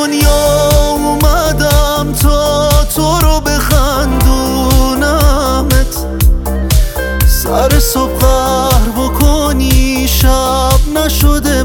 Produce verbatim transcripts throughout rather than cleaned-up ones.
دنیا اومدم تا تو رو بخندونمت، سر صبح قهر بکنی شب نشده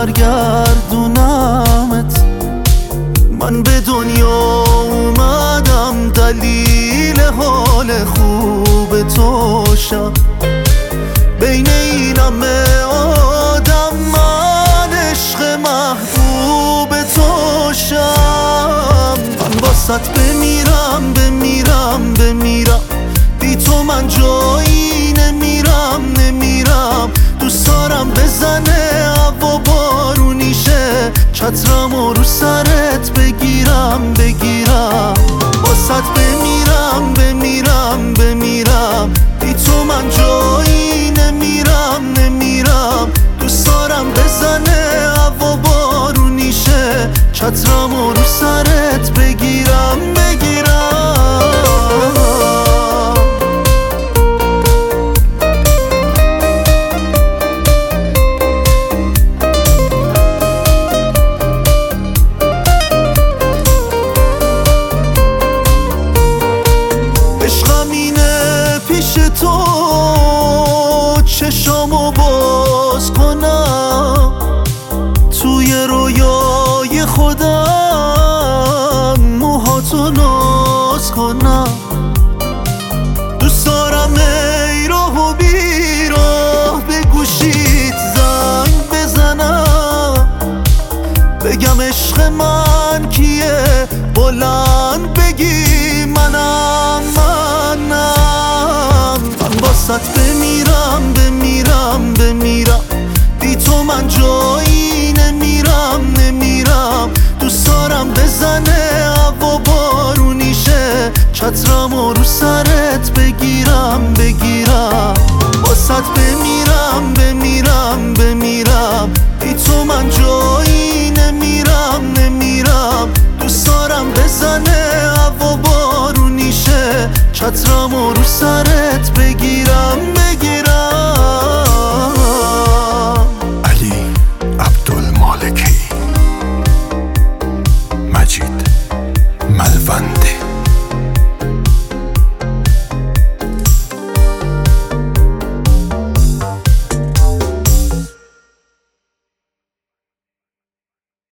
برگردونمت. من به دنیا اومدم دلیل حال خوب تو شم، بین این همه آدم من عشق محبوب تو شم. من واسط بمیرم بمیرم بمیرم، بی تو من جایی نمیرم نمیرم. دوست دارم بزنه هوا بارونیشه، چترمو رو سرت بگیرم بگیرم. واسط بمیرم بمیرم بمیرم، بی تو من جایی نمیرم نمیرم. دوست دارم بزنه هوا بارونیشه، چترمو رو سرت بگیرم بگیرم. تو چشامو باز کنم، توی رویای خودم موهاتو ناز کنم. دوست دارم ای راه و بیراه به گوشیت زنگ بزنم، بگم عشق من کیه، بلند بگی منم منم. من واسط بمیرم بمیرم بمیرم، بی تو من جایی نمیرم نمیرم. دوست دارم بزنه هوا بارونیشه، چترمو رو سرت بگیرم بگیرم. واسط بمیرم بمیرم بمیرم، بی تو من جایی نمیرم نمیرم. دوست دارم بزنه هوا بارونیشه، چترمو رو سرت بگیرم بگیرم. علی عبدالمالکی مجید.